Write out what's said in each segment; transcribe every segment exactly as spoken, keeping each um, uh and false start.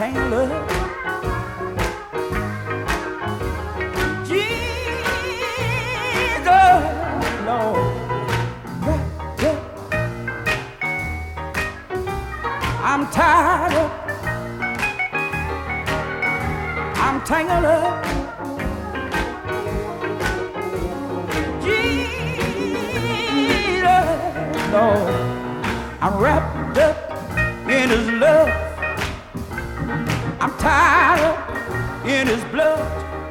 tangled up. Jesus, Lord, wrapped up. I'm tired of, I'm tangled up. Jesus, Lord, I'm wrapped up in His love. I'm tied up in His blood.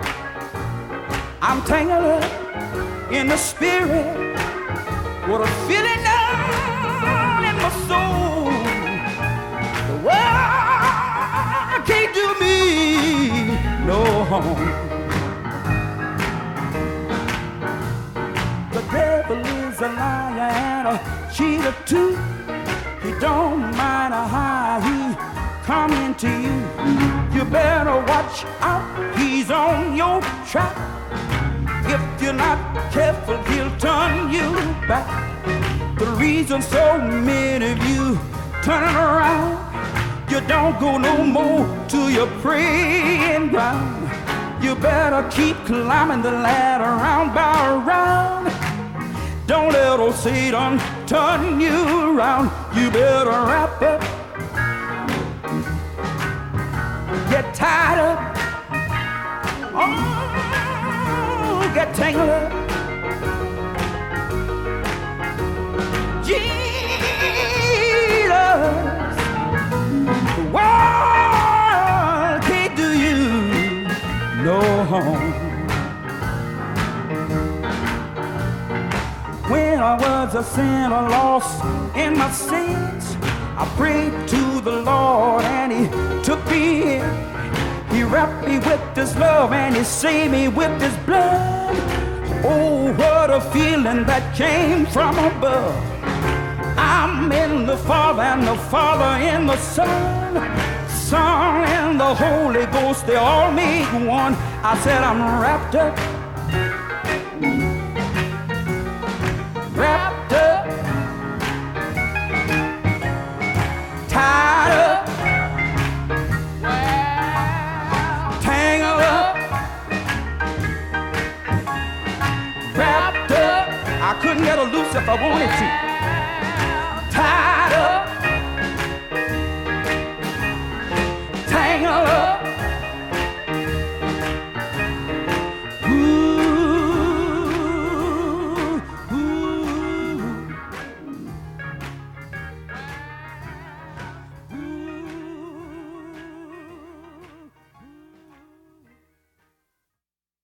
I'm tangled up in the Spirit. What a feeling down in my soul. The world can't do me no harm. The devil is a liar and a cheater too. He don't mind how he come into you. You better watch out, he's on your track. If you're not careful, he'll turn you back. The reason so many of you turning around, you don't go no more to your praying ground. You better keep climbing the ladder round by round. Don't let old Satan turn you around. You better wrap up, get tied up, oh, get tangled up. Jesus, the world can't do you no harm. When I was a sinner lost in my sins, I prayed to the Lord and He took me in. He wrapped me with His love and He saved me with His blood. Oh, what a feeling that came from above. I'm in the Father and the Father in the Son. Son and the Holy Ghost, they all make one. I said I'm wrapped up